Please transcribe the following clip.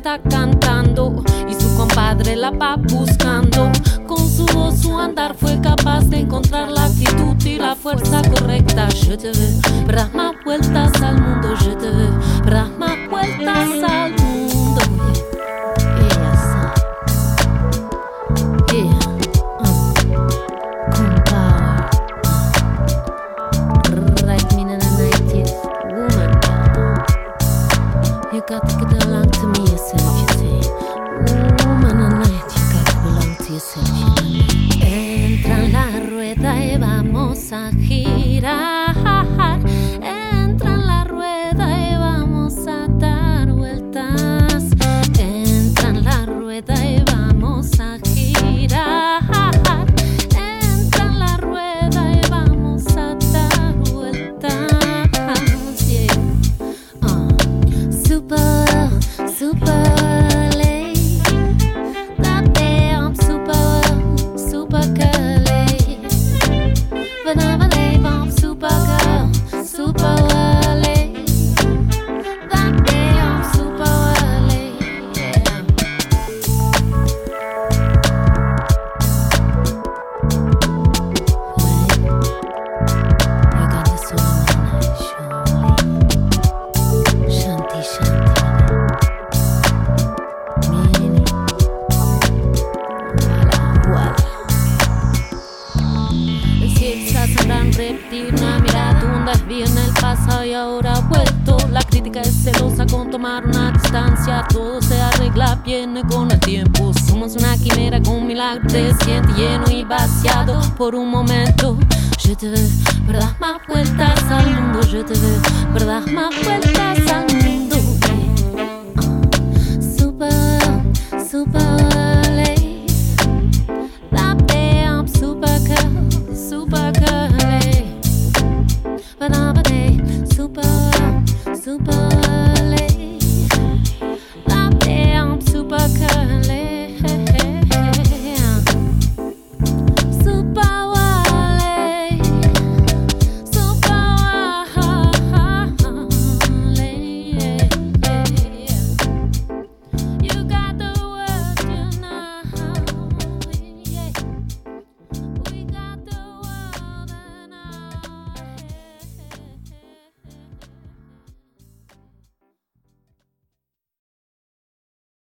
está cantando y su compadre la va buscando. Con su voz, su andar fue capaz de encontrar la actitud y la fuerza correcta. Je te veux, para más vueltas al mundo. Je te veux, para más vueltas al mundo. You got to belong to me yourself, you say. Woman and night, you got to belong to yourself, you know. Entra en la rueda y vamos a girar. Entra en la rueda y vamos a dar vueltas. Entra en la rueda y vamos a girar. Entra en la rueda y vamos a dar vueltas. Super late, that day I'm super curly. Whenever they bump super girl, super late. That day I'm super late, yeah. You got this on my night, surely. Shanti, shanti. Una mirada honda vi en el pasado y ahora ha vuelto. La crítica es celosa con tomar una distancia. Todo se arregla, viene con el tiempo. Somos una quimera con un milagro. Te sientes lleno y vaciado por un momento. Je te veux, para dar más vueltas al mundo. Je te veux, para dar más vueltas